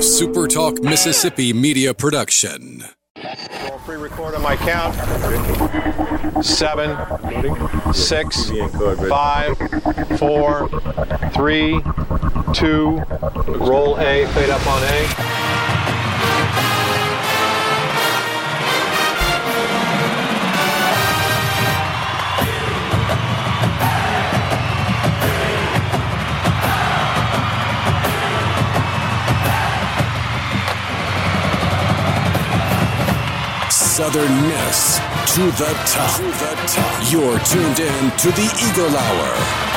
a Super Talk Mississippi media production. I'll pre-record on my count. 7, 6, 5, 4, 3, 2. Roll A, fade up on A. Southern Miss to the top. You're tuned in to the Eagle Hour.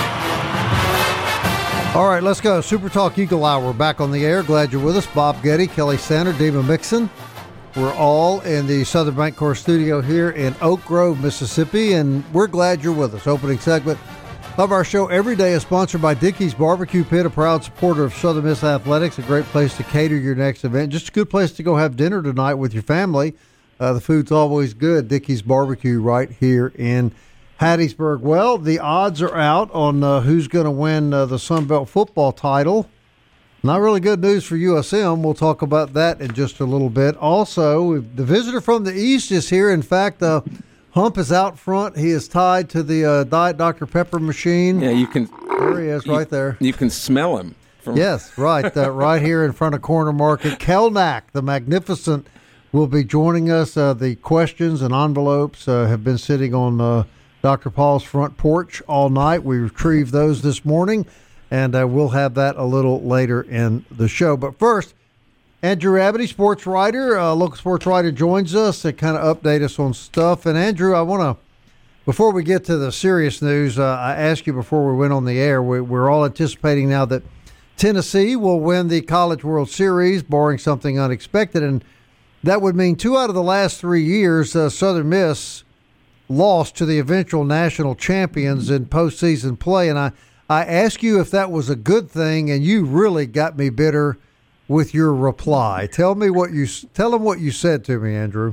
All right, let's go. Super Talk Eagle Hour back on the air. Glad you're with us. Bob Getty, Kelly Sander, Dima Mixon. We're all in the Southern Bancorp studio here in Oak Grove, Mississippi, and we're glad you're with us. Opening segment of our show every day is sponsored by Dickey's Barbecue Pit, a proud supporter of Southern Miss Athletics, a great place to cater your next event. Just a good place to go have dinner tonight with your family. The food's always good. Dickey's Barbecue right here in Hattiesburg. Well, the odds are out on who's going to win the Sun Belt football title. Not really good news for USM. We'll talk about that in just a little bit. Also, the visitor from the East is here. In fact, Hump is out front. He is tied to the Diet Dr. Pepper machine. Yeah, you can. There he is, right there. You can smell him. Yes, right. Right here in front of Corner Market. Kelnack, the magnificent, will be joining us. The questions and envelopes have been sitting on Dr. Paul's front porch all night. We retrieved those this morning, and we'll have that a little later in the show. But first, Andrew Abity, sports writer, local sports writer, joins us to kind of update us on stuff. And Andrew, I want to, before we get to the serious news, I asked you before we went on the air, we're all anticipating now that Tennessee will win the College World Series, barring something unexpected, and that would mean 2 out of the last 3 years, Southern Miss lost to the eventual national champions in postseason play. And I asked you if that was a good thing, and you really got me bitter with your reply. Tell them what you said to me, Andrew.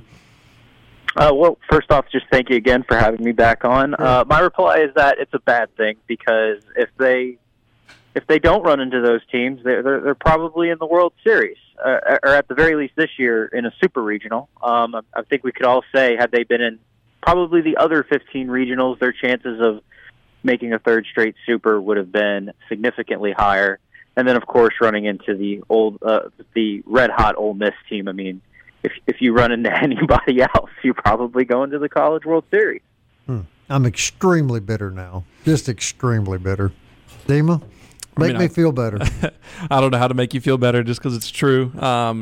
Well, first off, just thank you again for having me back on. My reply is that it's a bad thing because if they don't run into those teams, they're probably in the World Series, or at the very least this year in a super regional. I think we could all say, had they been in probably the other 15 regionals, their chances of making a third straight super would have been significantly higher. And then, of course, running into the red-hot Ole Miss team. I mean, if you run into anybody else, you're probably going to the College World Series. I'm extremely bitter now, just extremely bitter. Dima? Make me feel better. I don't know how to make you feel better just because it's true.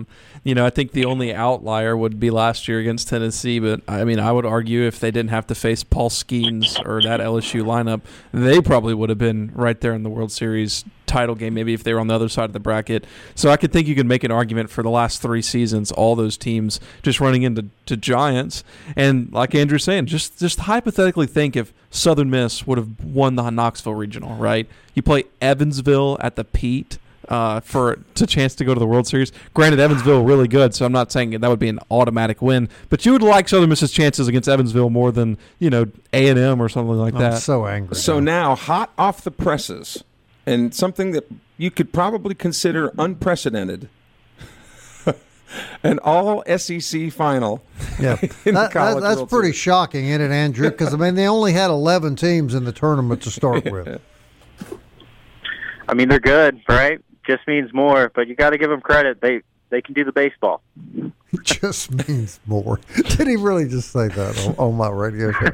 I think the only outlier would be last year against Tennessee, but I would argue if they didn't have to face Paul Skeens or that LSU lineup, they probably would have been right there in the World Series title game, maybe if they were on the other side of the bracket. So I could think you could make an argument for the last 3 seasons, all those teams just running into Giants. And like Andrew's saying, just hypothetically think if Southern Miss would have won the Knoxville Regional, right? You play Evansville at the Pete for a chance to go to the World Series. Granted, Evansville really good, so I'm not saying that would be an automatic win, but you would like Southern Miss's chances against Evansville more than, A&M or something like that. I'm so angry. So now, hot off the presses, and something that you could probably consider unprecedented, an all-SEC final. Yeah, that's pretty shocking, isn't it, Andrew? Because, they only had 11 teams in the tournament to start with. They're good, right? Just means more, but you got to give them credit. They can do the baseball. Just means more. Did he really just say that on my radio show?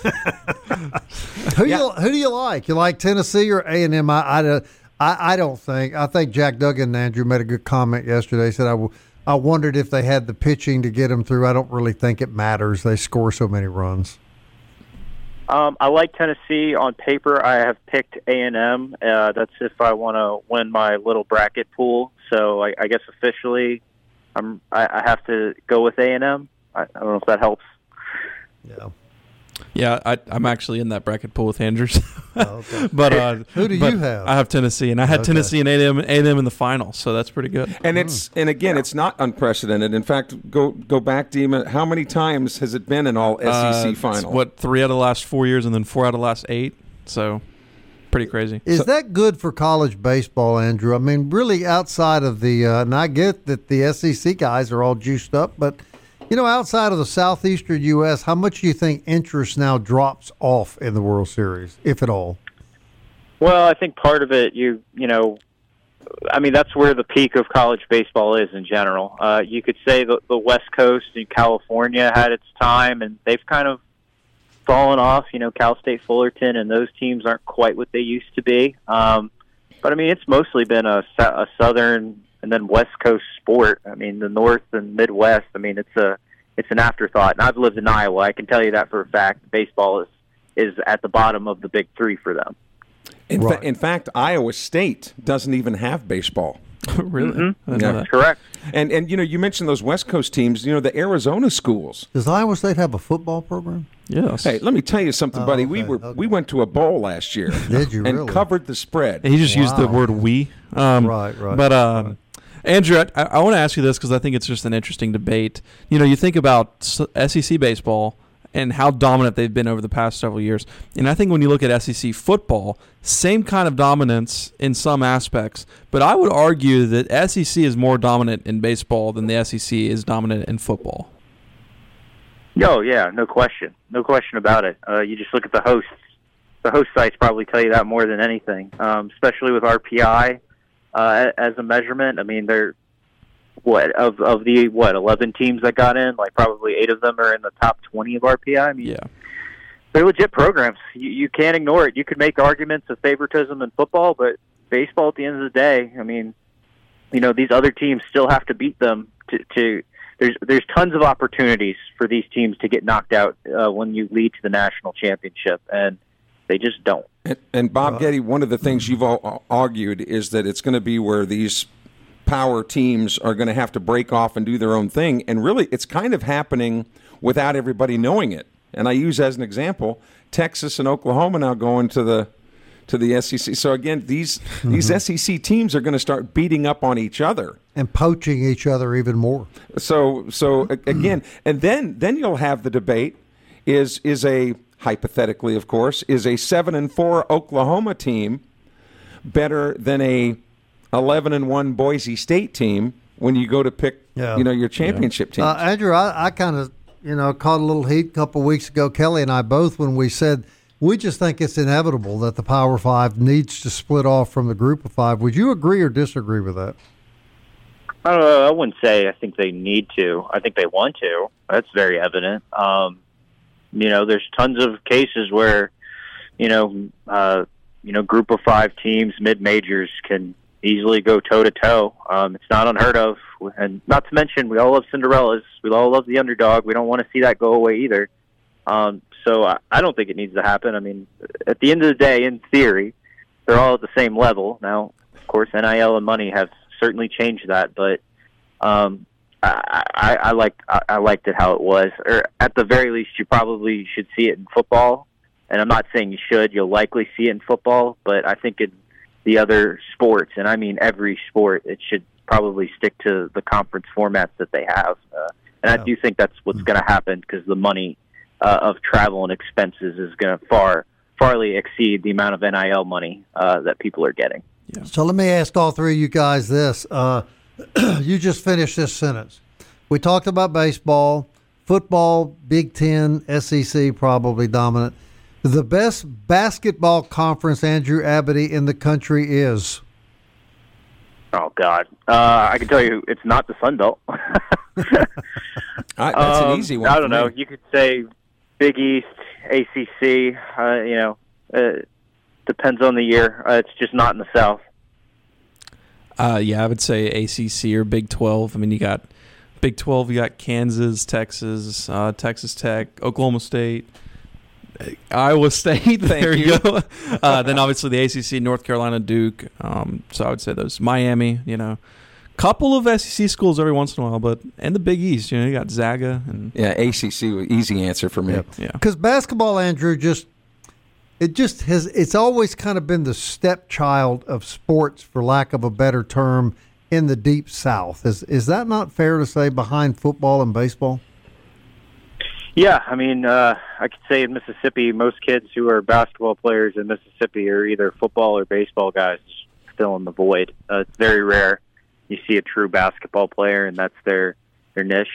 Who do you like? You like Tennessee or A&M? I don't think. I think Jack Duggan and Andrew made a good comment yesterday. He said, I wondered if they had the pitching to get them through. I don't really think it matters. They score so many runs. I like Tennessee on paper. I have picked A&M. That's if I want to win my little bracket pool. So I guess officially, I have to go with A&M. I don't know if that helps. Yeah, I'm actually in that bracket pool with Andrew. Okay. But who do you have? I have Tennessee, and I had Tennessee and A&M in the final, so that's pretty good. And it's not unprecedented. In fact, go back, Dima. How many times has it been an all SEC final? 3 out of the last 4 years, and then 4 out of the last 8. So pretty crazy. Is that good for college baseball, Andrew? I mean, really outside of the and I get that the SEC guys are all juiced up, but, outside of the southeastern U.S., how much do you think interest now drops off in the World Series, if at all? Well, I think part of it, that's where the peak of college baseball is in general. You could say the West Coast and California had its time, and they've kind of fallen off. Cal State Fullerton and those teams aren't quite what they used to be. But, it's mostly been a Southern and then West Coast sport. The North and Midwest, it's an afterthought. And I've lived in Iowa. I can tell you that for a fact. Baseball is at the bottom of the big three for them. In fact, Iowa State doesn't even have baseball. Really? Mm-hmm. That's correct. And you mentioned those West Coast teams, the Arizona schools. Does Iowa State have a football program? Yes. Hey, let me tell you something, buddy. Okay. We went to a bowl last year. Did you and really? covered the spread. He just used the word "we." Right. But Andrew, I want to ask you this because I think it's just an interesting debate. You think about SEC baseball and how dominant they've been over the past several years. And I think when you look at SEC football, same kind of dominance in some aspects. But I would argue that SEC is more dominant in baseball than the SEC is dominant in football. Oh, yeah, no question. No question about it. You just look at the hosts. The host sites probably tell you that more than anything, especially with RPI as a measurement. They're of the 11 teams that got in, like probably 8 of them are in the top 20 of RPI. Yeah. They're legit programs. You can't ignore it. You could make arguments of favoritism in football, but baseball at the end of the day, these other teams still have to beat them to there's tons of opportunities for these teams to get knocked out when you lead to the national championship, and they just don't. And Bob Getty, one of the things you've all argued is that it's going to be where these power teams are going to have to break off and do their own thing, and really it's kind of happening without everybody knowing it. And I use as an example Texas and Oklahoma now going to the SEC. So again, these SEC teams are going to start beating up on each other and poaching each other even more. So again, and then you'll have the debate: is a hypothetically, of course, is a 7-4 Oklahoma team better than a 11-1 Boise State team when you go to pick your championship team? Andrew, I kind of caught a little heat a couple of weeks ago. Kelly and I both, when we said we just think it's inevitable that the Power Five needs to split off from the Group of Five. Would you agree or disagree with that? I wouldn't say I think they need to. I think they want to. That's very evident. There's tons of cases where, Group of Five teams, mid-majors can easily go toe-to-toe. It's not unheard of. And not to mention, we all love Cinderellas. We all love the underdog. We don't want to see that go away either. So I don't think it needs to happen. At the end of the day, in theory, they're all at the same level. Now, of course, NIL and money have certainly changed that, but I liked it how it was. Or at the very least, you probably should see it in football. And I'm not saying you should. You'll likely see it in football, but I think in the other sports, and I mean every sport, it should probably stick to the conference formats that they have. I do think that's what's going to happen because the money of travel and expenses is going to farly exceed the amount of NIL money that people are getting. Yeah. So let me ask all three of you guys this. You just finished this sentence. We talked about baseball, football, Big Ten, SEC probably dominant. The best basketball conference, Andrew Abity, in the country is? Oh, God. I can tell you it's not the Sun Belt. That's an easy one. I don't know. You could say Big East, ACC, depends on the year. It's just not in the South. I would say ACC or Big 12. You got Big 12, you got Kansas, Texas, Texas Tech, Oklahoma State, Iowa State. There you go. Then obviously the ACC, North Carolina, Duke. So I would say those. Miami, couple of SEC schools every once in a while, and the Big East, you got Zaga. And ACC, easy answer for me. Yeah. Because basketball, Andrew, it's always kind of been the stepchild of sports, for lack of a better term, in the Deep South. Is that not fair to say, behind football and baseball? Yeah, I mean, I could say in Mississippi, most kids who are basketball players in Mississippi are either football or baseball guys, filling the void. It's very rare you see a true basketball player, and that's their niche.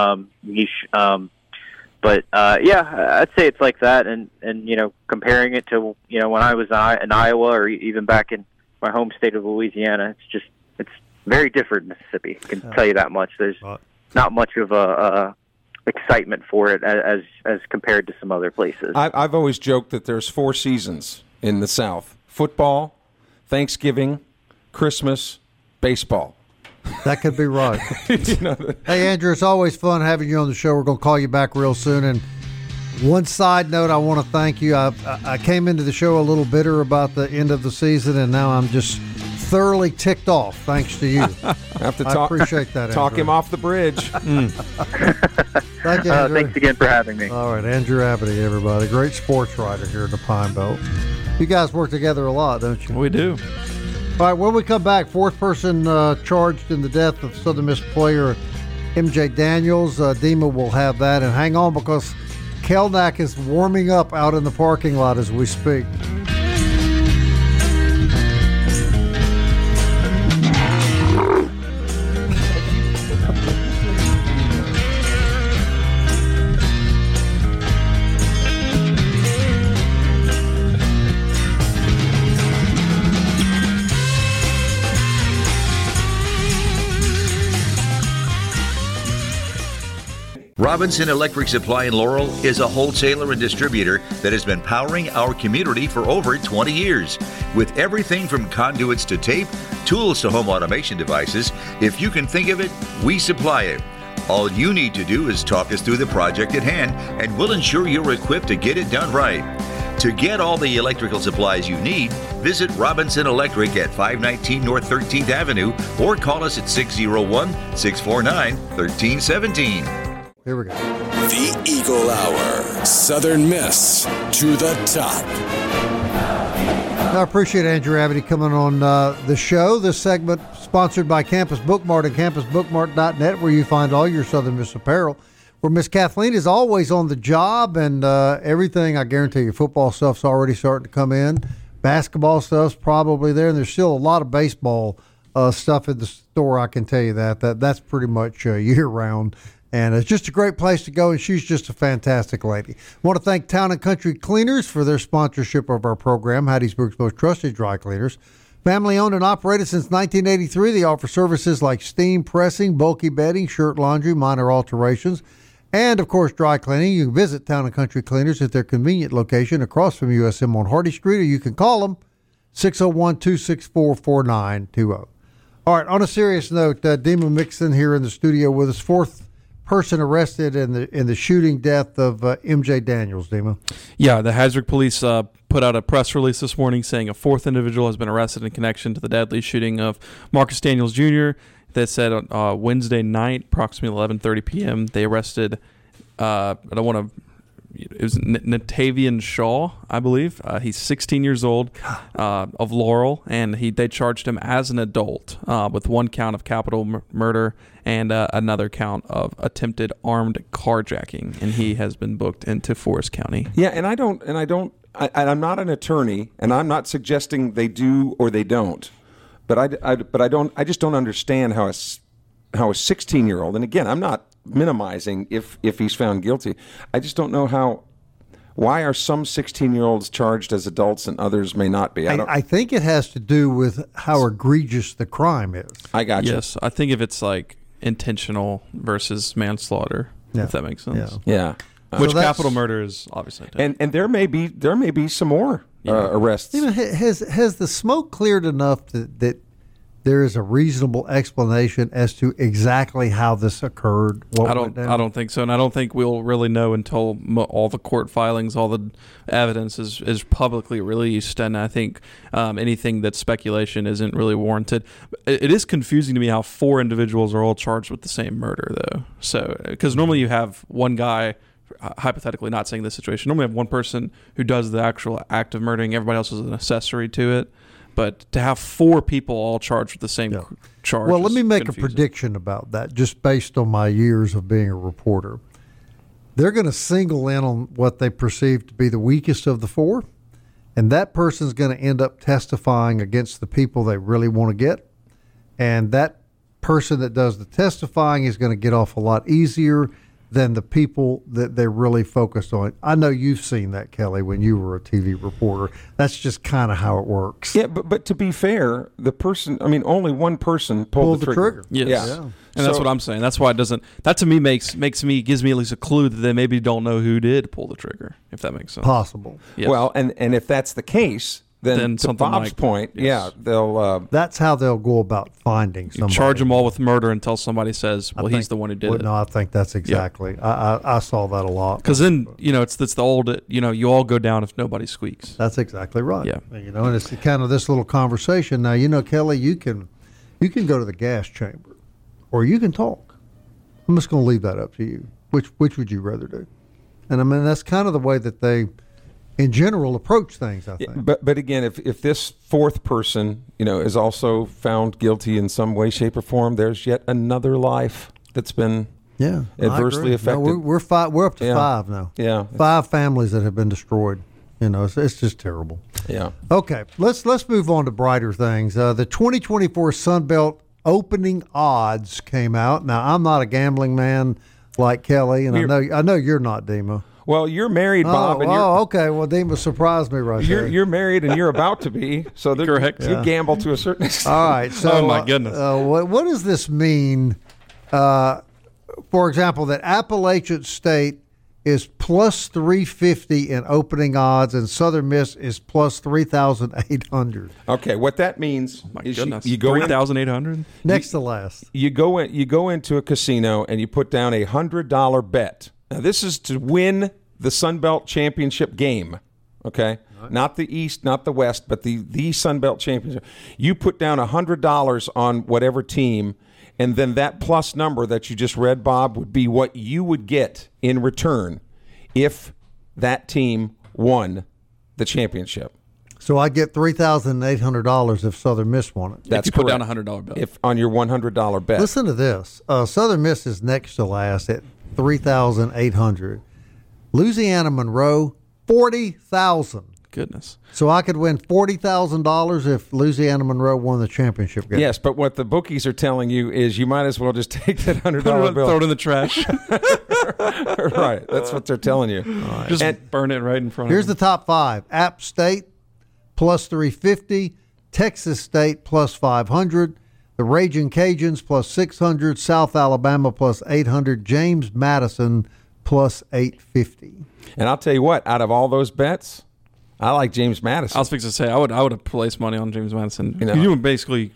But I'd say it's like that. And comparing it to when I was in Iowa or even back in my home state of Louisiana, it's very different in Mississippi. I can tell you that much. There's not much of a excitement for it as compared to some other places. I've always joked that there's 4 seasons in the South: football, Thanksgiving, Christmas, baseball. That could be right. Hey, Andrew, it's always fun having you on the show. We're going to call you back real soon. And one side note, I want to thank you. I came into the show a little bitter about the end of the season, and now I'm just thoroughly ticked off thanks to you. I appreciate that, Andrew. Talk him off the bridge. Thank you, Andrew. Thanks again for having me. All right, Andrew Abity, everybody. Great sports writer here in the Pine Belt. You guys work together a lot, don't you? We do. All right, when we come back, 4th person charged in the death of Southern Miss player MJ Daniels. Dima will have that. And hang on, because Kelnack is warming up out in the parking lot as we speak. Robinson Electric Supply in Laurel is a wholesaler and distributor that has been powering our community for over 20 years. With everything from conduits to tape, tools to home automation devices, if you can think of it, we supply it. All you need to do is talk us through the project at hand, and we'll ensure you're equipped to get it done right. To get all the electrical supplies you need, visit Robinson Electric at 519 North 13th Avenue or call us at 601-649-1317. Here we go. The Eagle Hour. Southern Miss to the top. I appreciate Andrew Abity coming on the show. This segment sponsored by Campus Bookmart and campusbookmart.net, where you find all your Southern Miss apparel. Where Miss Kathleen is always on the job, and everything, I guarantee you, football stuff's already starting to come in. Basketball stuff's probably there, and there's still a lot of baseball stuff in the store, I can tell you that. That's pretty much year-round. And it's just a great place to go, and she's just a fantastic lady. I want to thank Town & Country Cleaners for their sponsorship of our program, Hattiesburg's most trusted dry cleaners. Family-owned and operated since 1983, they offer services like steam pressing, bulky bedding, shirt laundry, minor alterations, and, of course, dry cleaning. You can visit Town & Country Cleaners at their convenient location across from USM on Hardy Street, or you can call them 601-264-4920. All right, on a serious note, Dima Mixon here in the studio with us, 4th person arrested in the shooting death of MJ Daniels, Dima. Yeah, the Hattiesburg police put out a press release this morning saying a 4th individual has been arrested in connection to the deadly shooting of Marcus Daniels Jr. That said on Wednesday night, approximately 11:30 p.m., they arrested, it was Natavian Shaw, I believe. He's 16 years old, of Laurel, and they charged him as an adult with 1 count of capital murder and another count of attempted armed carjacking, and he has been booked into Forest County. Yeah, and I'm not an attorney, and I'm not suggesting they do or they don't, but I just don't understand how a 16-year-old, and again, I'm not minimizing if he's found guilty. I just don't know why are some 16-year-olds charged as adults and others may not be? I think it has to do with how egregious the crime is. I got you. Yes, I think if it's like intentional versus manslaughter, if that makes sense. Yeah. Which capital murder is obviously. And there may be some more arrests. Has the smoke cleared enough that there is a reasonable explanation as to exactly how this occurred? I don't think so, and I don't think we'll really know until all the court filings, all the evidence is publicly released. And I think anything that's speculation isn't really warranted. It is confusing to me how 4 individuals are all charged with the same murder, though. So, because normally you have one guy, hypothetically, not saying this situation, normally you have one person who does the actual act of murdering. Everybody else is an accessory to it. But to have 4 people all charged with the same charge. Well, let me make confusing. a prediction about that, just based on my years of being a reporter. they're going to single in on what they perceive to be the weakest of the four, and that person's going to end up testifying against the people they really want to get, and that person that does the testifying is going to get off a lot easier than the people that they're really focused on. I know you've seen that, Kelly, when you were a TV reporter. That's just kind of how it works. Yeah, but to be fair, only one person pulled the trigger. Yes. Yeah. And that's what I'm saying. That's why it doesn't. That to me gives me at least a clue that they maybe don't know who did pull the trigger, if that makes sense. Possible. Yes. Well, and if that's the case, then to something Bob's like- point, yes. they'll. That's how they'll go about finding You somebody. charge them all with murder until somebody says, "Well, he's the one who did it." No, I think that's exactly. I saw that a lot. Because then it's the old you all go down if nobody squeaks. That's exactly right. Yeah. And it's kind of this little conversation. Now, Kelly, you can go to the gas chamber, or you can talk. I'm just going to leave that up to you. Which would you rather do? And that's kind of the way that they, in general, approach things, I think. But again, if this fourth person, is also found guilty in some way, shape, or form, there's yet another life that's been adversely affected. No, we're up to 5 now. Yeah, 5 families that have been destroyed. It's just terrible. Yeah. Okay, let's move on to brighter things. The 2024 Sun Belt opening odds came out. Now, I'm not a gambling man like Kelly, and I know you're not, Dima. Well, you're married, Bob. Okay. Well, Dima surprised me right there. You're married and you're about to be, so correct. You gamble to a certain extent. All right. So, oh my goodness. What does this mean? For example, that Appalachian State is plus 350 in opening odds, and Southern Miss is plus 3,800. Okay, what that means My is goodness. you go 3,800. Next to last. You go into a casino and you put down $100 bet. Now, this is to win the Sun Belt Championship game, okay? Right. Not the East, not the West, but the Sun Belt Championship. You put down $100 on whatever team, and then that plus number that you just read, Bob, would be what you would get in return if that team won the championship. So I get $3,800 if Southern Miss won it. That's correct. Put down a $100 bet. If on your $100 bet. Listen to this. Southern Miss is next to last at $3,800. Louisiana Monroe, $40,000. Goodness. So I could win $40,000 if Louisiana Monroe won the championship game. Yes, but what the bookies are telling you is you might as well just take that $100 bill, throw it in the trash. Right, that's what they're telling you. Right. Just burn it right in front of Here's them. the top 5. App State, plus 350. Texas State, plus 500. The Raging Cajuns, plus 600. South Alabama, plus 800. James Madison, plus 850. And I'll tell you what, out of all those bets, I like James Madison. I was fixing to say I would have placed money on James Madison. You were basically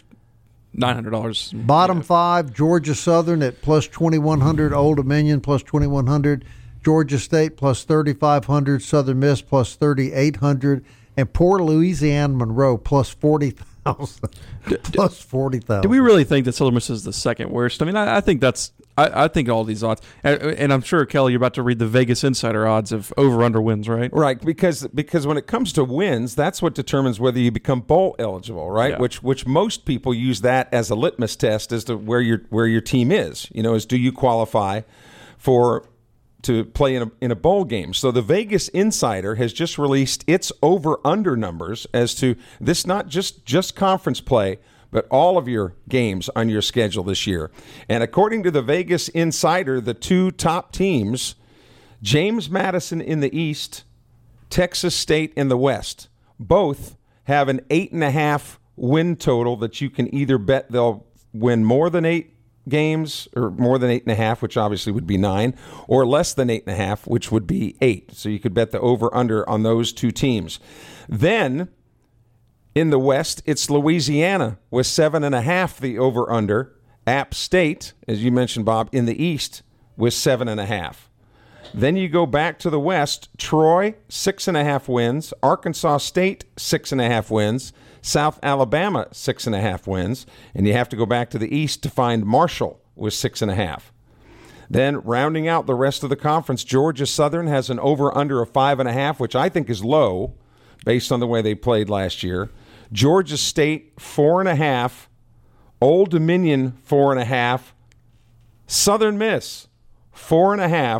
$900. Bottom 5, Georgia Southern at plus 2,100. Old Dominion plus 2,100. Georgia State plus 3,500. Southern Miss plus 3,800. And poor Louisiana Monroe plus 40,000. Plus 40,000. Do we really think that Southern Miss is the second worst? I mean, I think that's. I think all these odds, and I'm sure, Kelly, you're about to read the Vegas Insider odds of over/under wins, right? Right, because when it comes to wins, that's what determines whether you become bowl eligible, right? Yeah. Which most people use that as a litmus test as to where your team is. Is do you qualify to play in a bowl game? So the Vegas Insider has just released its over/under numbers as to this, not just conference play, but all of your games on your schedule this year. And according to the Vegas Insider, the 2 top teams, James Madison in the East, Texas State in the West, both have an 8.5 win total that you can either bet they'll win more than 8 games, or more than 8.5, which obviously would be 9, or less than 8.5, which would be 8. So you could bet the over/under on those 2 teams. Then in the West, it's Louisiana with 7.5, the over/under. App State, as you mentioned, Bob, in the East with 7.5. Then you go back to the West, Troy, 6.5 wins. Arkansas State, 6.5 wins. South Alabama, 6.5 wins. And you have to go back to the East to find Marshall with 6.5. Then rounding out the rest of the conference, Georgia Southern has an over/under of 5.5, which I think is low based on the way they played last year. Georgia State, 4.5. Old Dominion, 4.5. Southern Miss, 4.5.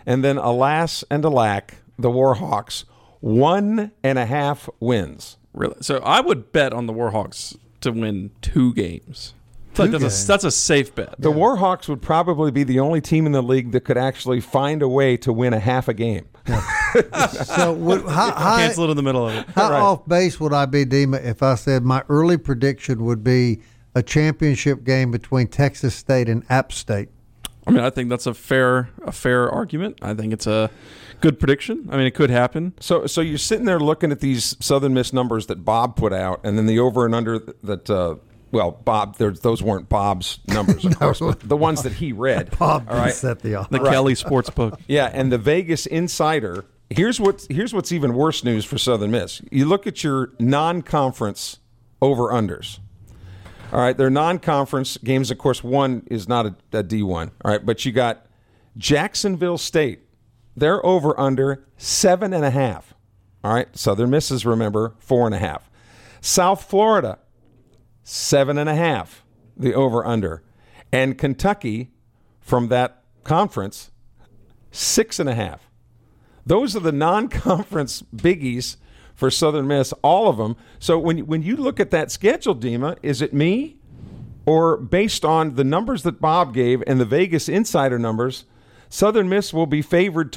And then, alas and alack, the Warhawks, 1.5 wins. Really? So I would bet on the Warhawks to win 2 games. That's a safe bet. The Warhawks would probably be the only team in the league that could actually find a way to win a half a game. So cancel it in the middle of it. How off base would I be, Dima, if I said my early prediction would be a championship game between Texas State and App State? I mean, I think that's a fair argument. I think it's a good prediction. I mean, it could happen. So you're sitting there looking at these Southern Miss numbers that Bob put out, and then the over and under that. Bob, those weren't Bob's numbers, of course, but the ones that he read. Bob set the odds. The Kelly Sportsbook. Yeah, and the Vegas Insider. Here's what's even worse news for Southern Miss. You look at your non-conference over-unders. All right, their non-conference games, of course, one is not a D1. All right, but you got Jacksonville State. They're over-under 7.5. All right, Southern Misses, remember, 4.5. South Florida, 7.5, the over-under. And Kentucky, from that conference, 6.5. Those are the non-conference biggies for Southern Miss, all of them. So when you look at that schedule, Dima, is it me? Or based on the numbers that Bob gave and the Vegas Insider numbers, Southern Miss will be favored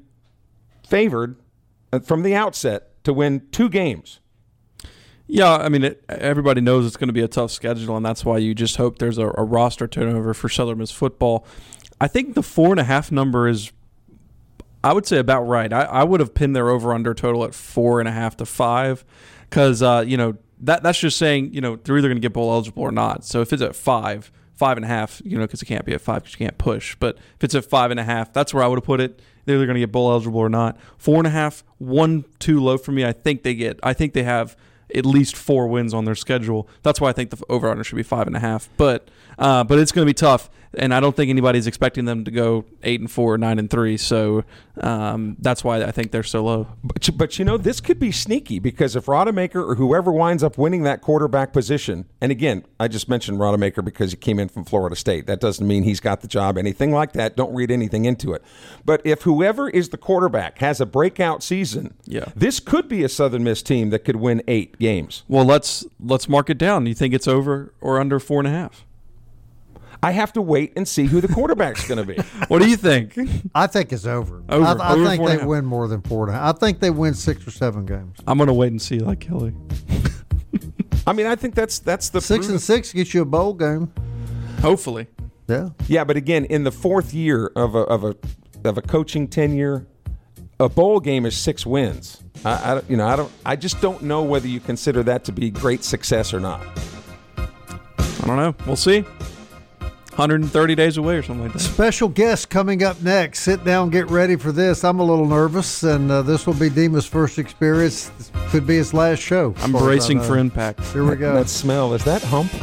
from the outset to win 2 games. Yeah, I mean, everybody knows it's going to be a tough schedule, and that's why you just hope there's a roster turnover for Southern Miss football. I think the 4.5 number is, I would say, about right. I would have pinned their over-under total at 4.5 to 5 because, that's just saying, they're either going to get bowl eligible or not. So if it's at 5.5, because it can't be at 5 because you can't push. But if it's at 5.5, that's where I would have put it. They're either going to get bowl eligible or not. 4.5, 1 too low for me. I think they have at least 4 wins on their schedule. That's why I think the over-under should be 5.5. But it's going to be tough, and I don't think anybody's expecting them to go 8-4, 9-3. So that's why I think they're so low. But this could be sneaky because if Rodemaker or whoever winds up winning that quarterback position, and again, I just mentioned Rodemaker because he came in from Florida State. That doesn't mean he's got the job, anything like that. Don't read anything into it. But if whoever is the quarterback has a breakout season, this could be a Southern Miss team that could win 8 games. Well, let's mark it down. You think it's over or under 4.5? I have to wait and see who the quarterback's going to be. What do you think? I think it's over. Over. I think they win more than 4.5. I think they win 6 or 7 games. I'm going to wait and see, like Kelly. I mean, I think that's the 6-6 gets you a bowl game. Hopefully. Yeah. Yeah, but again, in the 4th year of a coaching tenure, a bowl game is 6 wins. I just don't know whether you consider that to be great success or not. I don't know. We'll see. 130 days away or something like that. Special guest coming up next. Sit down, get ready for this. I'm a little nervous, and this will be Dima's first experience. This could be his last show. I'm bracing for impact. Here we go. That smell, is that hump?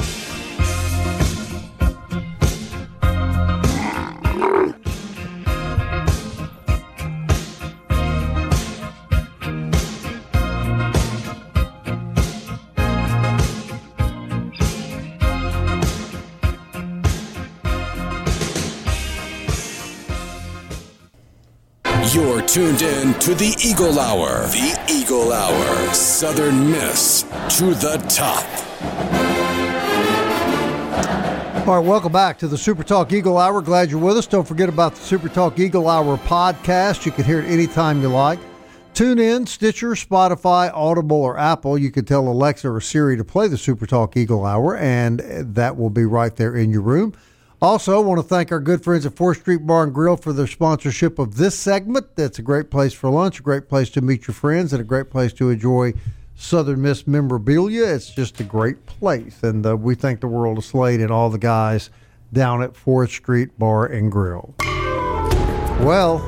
You're tuned in to the Eagle Hour. The Eagle Hour. Southern Miss to the top. All right, welcome back to the Super Talk Eagle Hour. Glad you're with us. Don't forget about the Super Talk Eagle Hour podcast. You can hear it anytime you like. Tune in, Stitcher, Spotify, Audible, or Apple. You can tell Alexa or Siri to play the Super Talk Eagle Hour, and that will be right there in your room. Also, I want to thank our good friends at 4th Street Bar and Grill for their sponsorship of this segment. That's a great place for lunch, a great place to meet your friends, and a great place to enjoy Southern Miss memorabilia. It's just a great place, and we thank the world of Slade and all the guys down at 4th Street Bar and Grill. Well,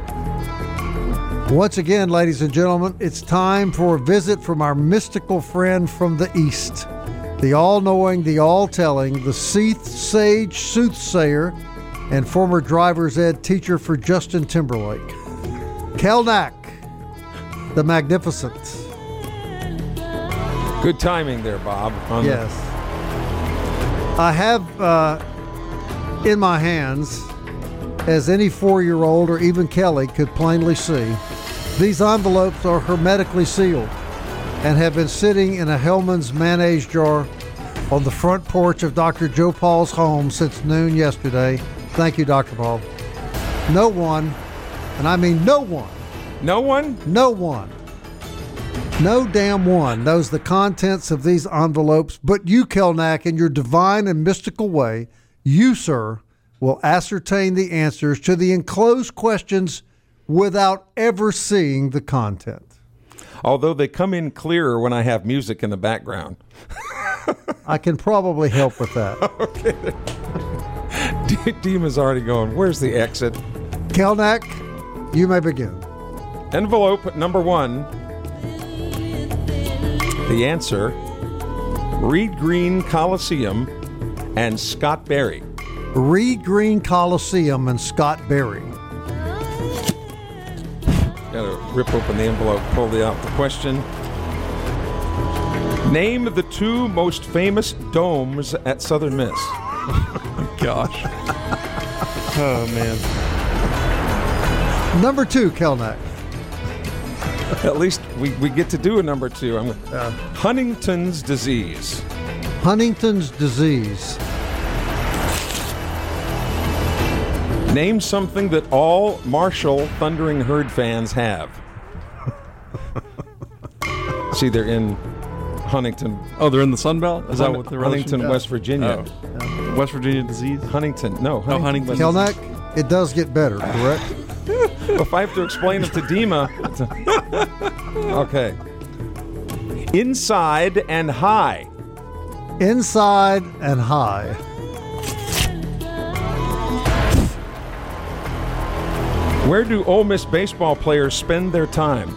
once again, ladies and gentlemen, it's time for a visit from our mystical friend from the East. The all-knowing, the all-telling, the Seath Sage soothsayer, and former driver's ed teacher for Justin Timberlake, Kel Knack, the Magnificent. Good timing there, Bob. Yes. I have in my hands As any 4-year-old or even Kelly could plainly see, these envelopes are hermetically sealed and have been sitting in a Hellman's mayonnaise jar on the front porch of Dr. Joe Paul's home since noon yesterday. Thank you, Dr. Paul. No one, and I mean no one. No one? No one. No damn one knows the contents of these envelopes but you, Kelnack, in your divine and mystical way. You, sir, will ascertain the answers to the enclosed questions without ever seeing the content. Although they come in clearer when I have music in the background. I can probably help with that. Okay. Dima's already going, where's the exit? Kelnack, you may begin. Envelope number 1. The answer, Reed Green Coliseum and Scott Berry. Reed Green Coliseum and Scott Berry. Gotta rip open the envelope, pull out the question. Name the 2 most famous domes at Southern Miss. Gosh. Oh, man. Number 2, Kelnack. At least we get to do a number 2. Huntington's disease. Huntington's disease. Name something that all Marshall Thundering Herd fans have. See, they're in Huntington. Oh, they're in the Sun Belt? Is that what they're Huntington, West Virginia. Oh. West Virginia disease? Huntington. No, Huntington. Kelnack, it does get better, correct? If I have to explain it to Dima. Okay. Inside and high. Inside and high. Where do Ole Miss baseball players spend their time?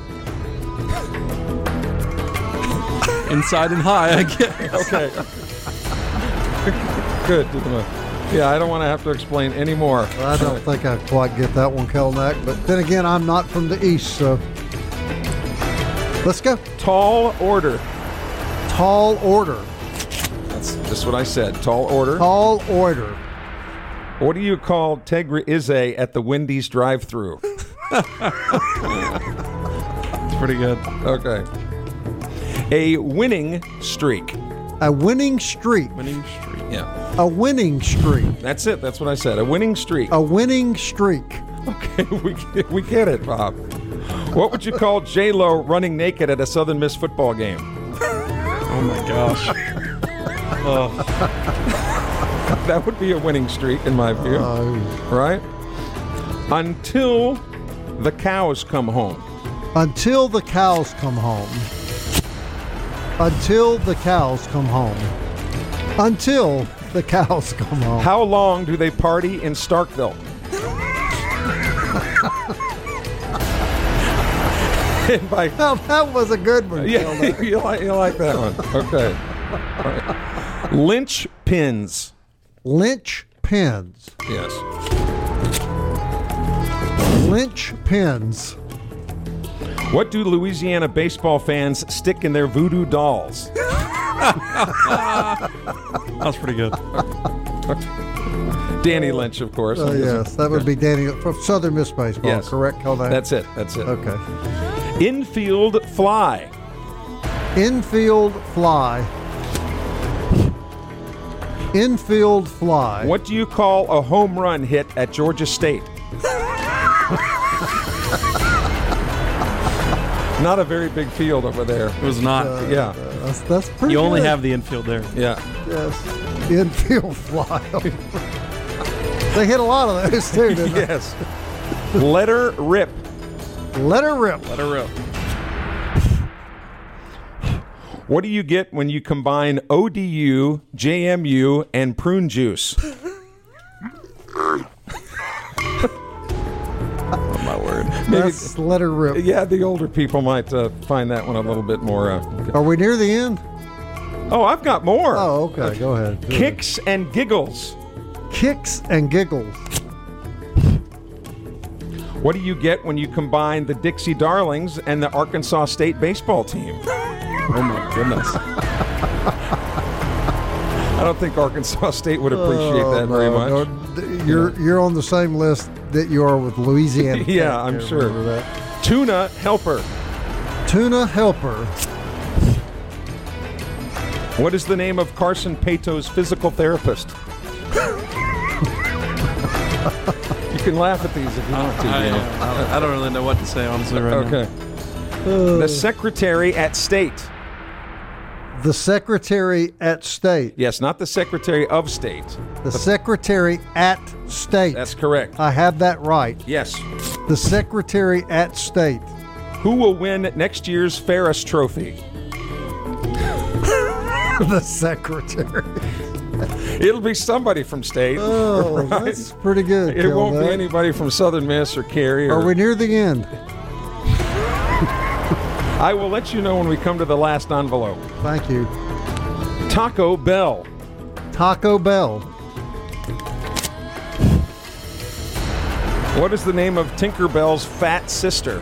Inside and high, I guess. Okay. Good. Yeah, I don't want to have to explain any more. I don't think I quite get that one, Kelnack. But then again, I'm not from the East, so let's go. Tall order. Tall order. That's just what I said. Tall order. Tall order. What do you call Tegra Izze at the Wendy's drive-thru? It's pretty good. Okay. A winning streak. A winning streak. Winning streak. Yeah. A winning streak. That's it. That's what I said. A winning streak. A winning streak. Okay, we get it, Bob. What would you call J-Lo running naked at a Southern Miss football game? Oh, my gosh. Oh. That would be a winning streak, in my view. Right? Until the cows come home. Until the cows come home. Until the cows come home. Until the cows come home. How long do they party in Starkville? Now, that was a good one. Yeah, you like that one. Okay. All right. Lynch pins. Lynch pins. Yes. Lynch pins. What do Louisiana baseball fans stick in their voodoo dolls? That's pretty good. Danny Lynch, of course. Yes, that would be Danny from Southern Miss baseball. Yes. Correct? Kelnack? That's it. That's it. Okay. Infield fly. Infield fly. Infield fly. What do you call a home run hit at Georgia State? Not a very big field over there. It was not. Yeah. That's pretty You only good. have the infield there. Yeah. Yes. Infield fly. They hit a lot of those, too, didn't they? Yes. Letter rip. Let her rip. Let her rip. What do you get when you combine ODU, JMU, and prune juice? Oh, my word. That's let her rip. Yeah, the older people might find that one a little bit more. Are we near the end? Oh, I've got more. Oh, okay. Go ahead. Kicks and giggles. Kicks and giggles. What do you get when you combine the Dixie Darlings and the Arkansas State baseball team? Oh, my goodness. I don't think Arkansas State would appreciate that very much. No, you're on the same list that you are with Louisiana. Yeah, Tech. I'm I sure. remember that. Tuna helper. Tuna helper. What is the name of Carson Pato's physical therapist? You can laugh at these if you want to. I don't really know what to say, honestly, right now. Okay. The Secretary at State. The Secretary at State. Yes, not the Secretary of State. The Secretary at State. That's correct. I have that right. Yes. The Secretary at State. Who will win next year's Ferris Trophy? The Secretary. It'll be somebody from State. Oh, right? that's pretty good. It won't be Kelnick. anybody from Southern Miss or Cary. Are we near the end? I will let you know when we come to the last envelope. Thank you. Taco Bell. Taco Bell. What is the name of Tinkerbell's fat sister?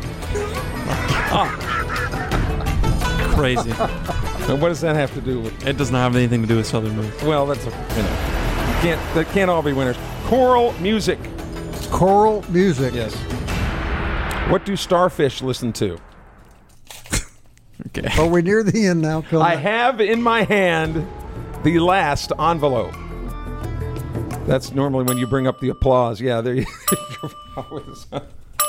Crazy. And what does that have to do with? It doesn't have anything to do with Southern Miss. Well, that's they can't all be winners. Choral music. Choral music. Yes. What do starfish listen to? Okay. Are we near the end now, Kelnick? I have in my hand the last envelope. That's normally when you bring up the applause. Yeah, there you go.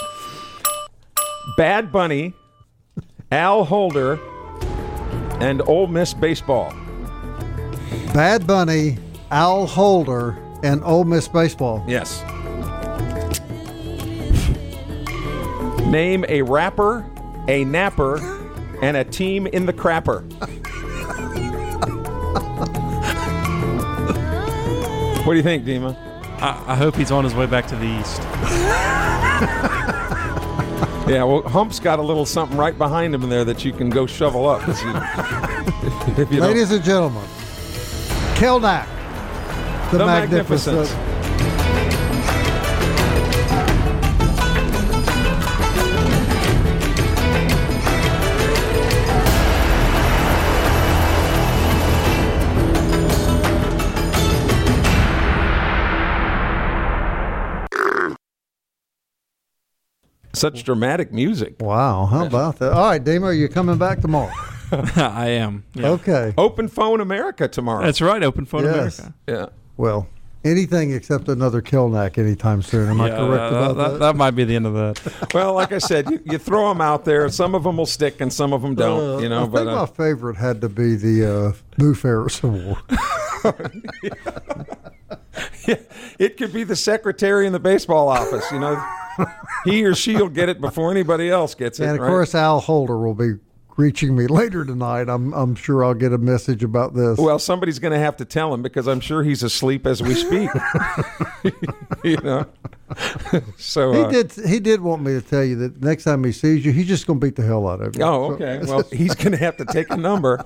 Bad Bunny, Al Holder, and Ole Miss baseball. Bad Bunny, Al Holder, and Ole Miss baseball. Yes. Name a rapper, a napper, and a team in the crapper. What do you think, Dima? I hope he's on his way back to the east. Yeah, well, Hump's got a little something right behind him in there that you can go shovel up. If you don't. Ladies and gentlemen, Kelnick, the Magnificent. Such dramatic music. Wow, how about that? All right, Dima, are you coming back tomorrow? I am. Yeah. Okay. Open Phone America tomorrow. That's right. Open Phone Yes. America. Yeah. Well, anything except another Kelnick anytime soon. Am I correct about that? That might be the end of that. Well, like I said, you throw them out there. Some of them will stick and some of them don't. I think my favorite had to be the Boo Ferris Award. Yeah, it could be the secretary in the baseball office. He or she will get it before anybody else gets it. And of right? course, Al Holder will be reaching me later tonight. I'm sure I'll get a message about this. Well, somebody's going to have to tell him because I'm sure he's asleep as we speak. So he did want me to tell you that next time he sees you, he's just going to beat the hell out of you. Oh, okay. Well, he's going to have to take a number.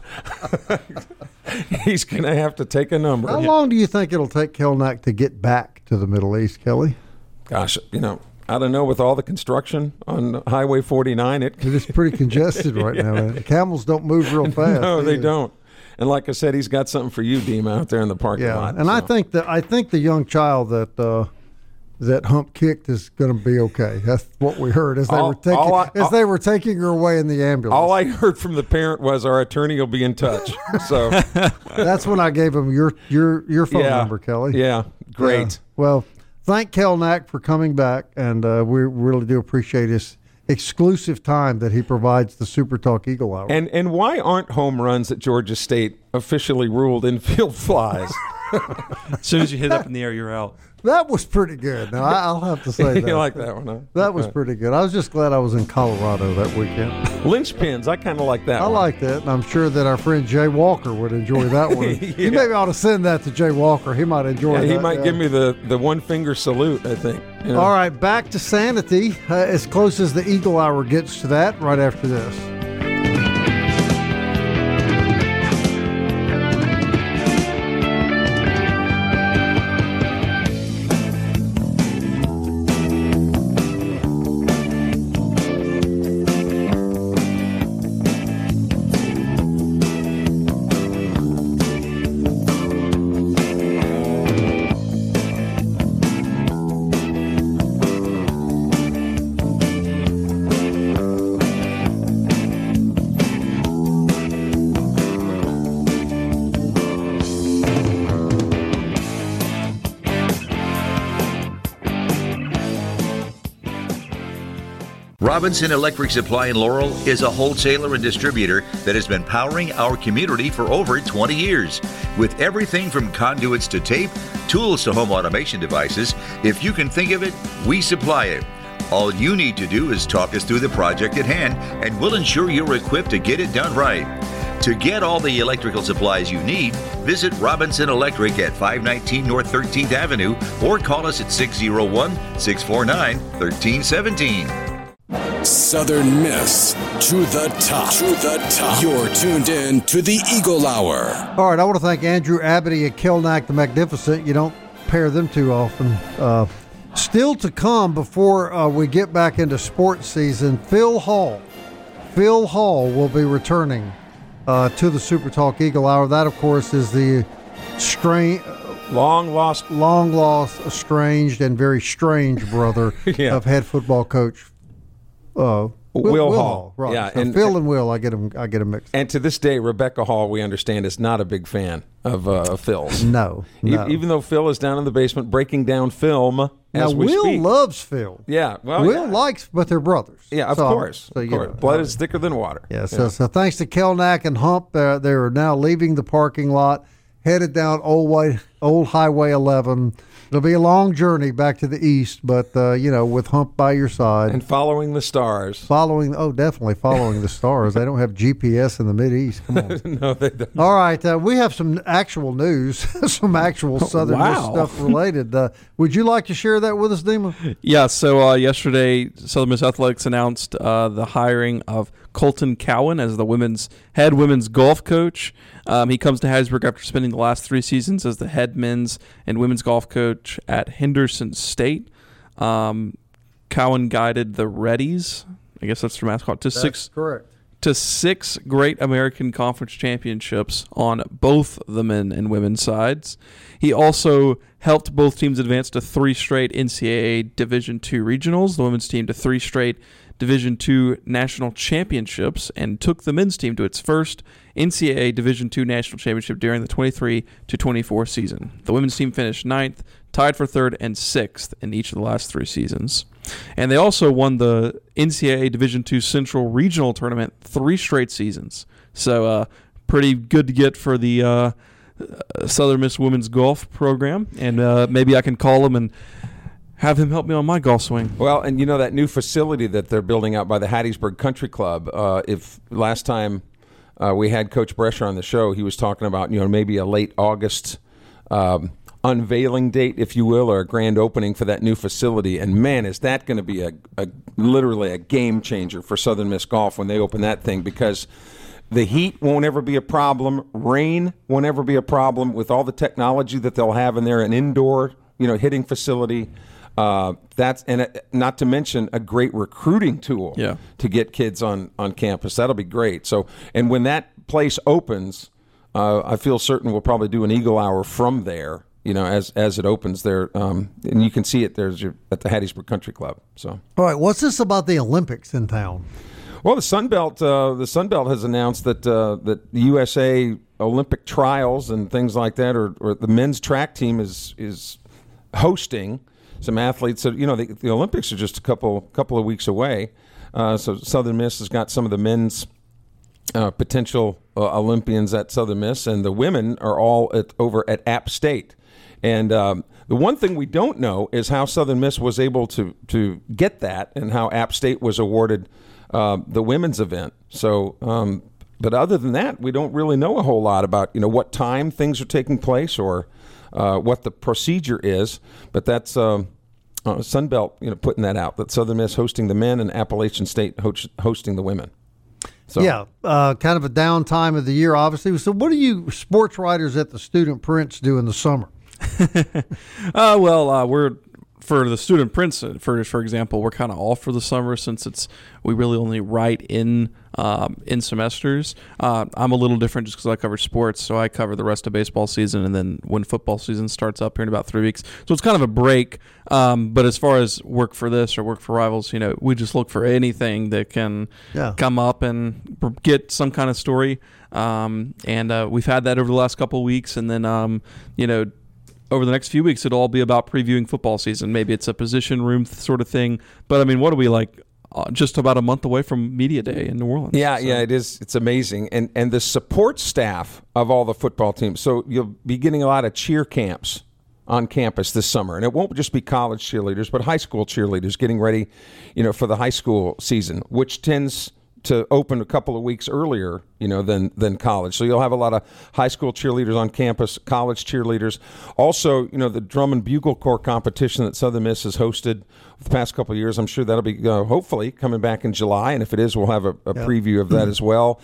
He's going to have to take a number. How long do you think it'll take Kelnick to get back to the Middle East, Kelly? Gosh, I don't know. With all the construction on Highway 49, It is pretty congested right now. Man. Camels don't move real fast. No, they either. don't. And like I said, he's got something for you, Dima, out there in the parking lot. And so. I think the young child that Hump kicked is going to be okay. That's what we heard as they were taking her away in the ambulance. All I heard from the parent was our attorney will be in touch. So that's when I gave him your phone number, Kelly. Yeah, great. Well, thank Kelnick for coming back, and we really do appreciate his exclusive time that he provides the Super Talk Eagle Hour. And why aren't home runs at Georgia State officially ruled infield flies? As soon as you hit up in the air, you're out. That was pretty good. Now, I'll have to say that. You like that one, huh? That was pretty good. I was just glad I was in Colorado that weekend. Linchpins, I kind of like that I one. like that, and I'm sure that our friend Jay Walker would enjoy that one. You maybe ought to send that to Jay Walker. He might enjoy that. He might give me the one-finger salute, I think. All right, back to sanity, as close as the Eagle Hour gets to that, right after this. Robinson Electric Supply in Laurel is a wholesaler and distributor that has been powering our community for over 20 years. With everything from conduits to tape, tools to home automation devices, if you can think of it, we supply it. All you need to do is talk us through the project at hand, and we'll ensure you're equipped to get it done right. To get all the electrical supplies you need, visit Robinson Electric at 519 North 13th Avenue or call us at 601-649-1317. Southern Miss to the top. To the top. You're tuned in to the Eagle Hour. All right, I want to thank Andrew Abity and Kelnack the Magnificent. You don't pair them too often. Still to come before we get back into sports season, Phil Hall. Phil Hall will be returning to the Super Talk Eagle Hour. That, of course, is the long lost, estranged, and very strange brother of head football coach Will Hall. Right. Yeah, so Phil and Will, I get them mixed. And to this day, Rebecca Hall, we understand, is not a big fan of Phil's. No. Even though Phil is down in the basement breaking down film. As we Will speak. Loves Phil. Yeah, well, Will likes, but they're brothers. Yeah, of course. Blood is thicker than water. Yeah. So thanks to Kelnack and Hump, they are now leaving the parking lot, headed down Old Highway 11. It'll be a long journey back to the east, but with Hump by your side and following the stars. Definitely following the stars. They don't have GPS in the Mideast. Come on. No, they don't. All right, we have some actual news, some actual Southern Miss stuff related. Would you like to share that with us, Dima? Yeah. So yesterday, Southern Miss Athletics announced the hiring of Colton Cowan as the head women's golf coach. He comes to Hattiesburg after spending the last 3 seasons as the head men's and women's golf coach at Henderson State. Cowan guided the Reddies, I guess that's their mascot, to six Great American Conference championships on both the men and women's sides. He also helped both teams advance to 3 straight NCAA Division II regionals, the women's team to 3 straight Division II national championships, and took the men's team to its first NCAA Division II national championship during the 23-24 season. The women's team finished 9th, tied for 3rd, and 6th in each of the last 3 seasons. And they also won the NCAA Division II Central Regional Tournament 3 straight seasons. So pretty good to get for the Southern Miss women's golf program. And maybe I can call him and have him help me on my golf swing. Well, and that new facility that they're building out by the Hattiesburg Country Club, if last time we had Coach Brescher on the show, he was talking about, maybe a late August unveiling date, if you will, or a grand opening for that new facility. And man, is that going to be literally a game changer for Southern Miss golf when they open that thing, because the heat won't ever be a problem. Rain won't ever be a problem with all the technology that they'll have in there, an indoor, hitting facility. That's not to mention a great recruiting tool to get kids on campus. That'll be great. So, and when that place opens, I feel certain we'll probably do an Eagle Hour from there. As it opens there, and you can see it. At the Hattiesburg Country Club. So, all right, what's this about the Olympics in town? Well, the Sun Belt has announced that the USA Olympic trials and things like that, or the men's track team is hosting some athletes. So, the Olympics are just a couple of weeks away. So Southern Miss has got some of the men's potential Olympians at Southern Miss, and the women are all over at App State. And the one thing we don't know is how Southern Miss was able to get that, and how App State was awarded the women's event. So, but other than that, we don't really know a whole lot about what time things are taking place or what the procedure is. But that's Sunbelt, putting that out, that Southern Miss hosting the men and Appalachian State hosting the women. So. Yeah, kind of a down time of the year, obviously. So what do you sports writers at the Student Prince do in the summer? We're for the Student Prince, for example, we're kind of off for the summer since we really only write in semesters. I'm a little different just because I cover sports, so I cover the rest of baseball season, and then when football season starts up here in about 3 weeks, so it's kind of a break. But as far as work for this or work for Rivals, we just look for anything that can come up and get some kind of story. And we've had that over the last couple of weeks, and then over the next few weeks, it'll all be about previewing football season. Maybe it's a position room sort of thing. But, what are we, like just about a month away from Media Day in New Orleans. Yeah, it is. It's amazing. And the support staff of all the football teams. So you'll be getting a lot of cheer camps on campus this summer. And it won't just be college cheerleaders, but high school cheerleaders getting ready, for the high school season, which tends to open a couple of weeks earlier, than college. So you'll have a lot of high school cheerleaders on campus, college cheerleaders. Also, the Drum and Bugle Corps competition that Southern Miss has hosted the past couple of years. I'm sure that'll be hopefully coming back in July. And if it is, we'll have a preview of that as well.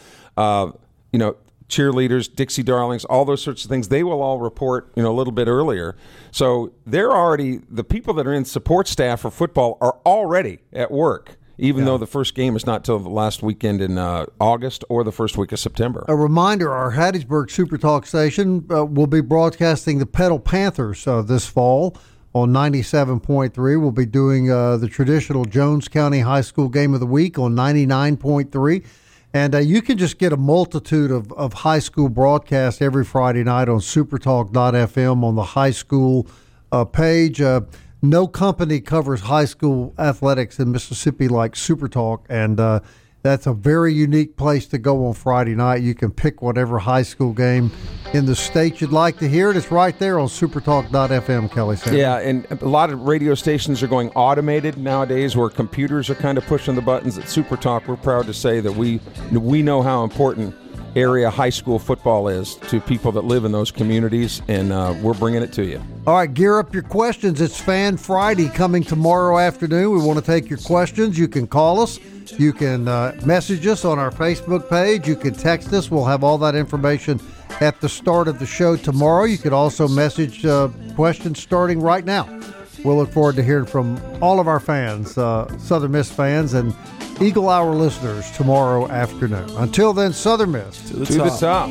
Cheerleaders, Dixie Darlings, all those sorts of things, they will all report, a little bit earlier. So the people that are in support staff for football are already at work, even though the first game is not till the last weekend in August or the first week of September. A reminder, our Hattiesburg Super Talk station will be broadcasting the Petal Panthers this fall on 97.3. We'll be doing the traditional Jones County High School Game of the Week on 99.3. And you can just get a multitude of high school broadcasts every Friday night on supertalk.fm on the high school page. No company covers high school athletics in Mississippi like Supertalk, and that's a very unique place to go on Friday night. You can pick whatever high school game in the state you'd like to hear it. It's right there on supertalk.fm, Kelly Sanders. Yeah, and a lot of radio stations are going automated nowadays where computers are kind of pushing the buttons. At Supertalk, we're proud to say that we know how important area high school football is to people that live in those communities, and we're bringing it to you. All right, gear up your questions. It's Fan Friday coming tomorrow afternoon. We want to take your questions. You can call us. You can message us on our Facebook page. You can text us. We'll have all that information at the start of the show tomorrow. You could also message questions starting right now. We'll look forward to hearing from all of our fans, Southern Miss fans, and Eagle Hour listeners tomorrow afternoon. Until then, Southern Miss. To the top.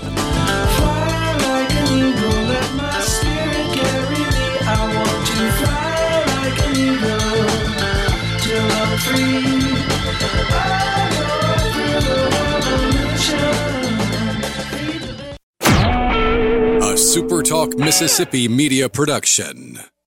Fly like an eagle, let my spirit carry me. I want to fly like an eagle till I'm free. I go through the revolution. A SuperTalk Mississippi media production.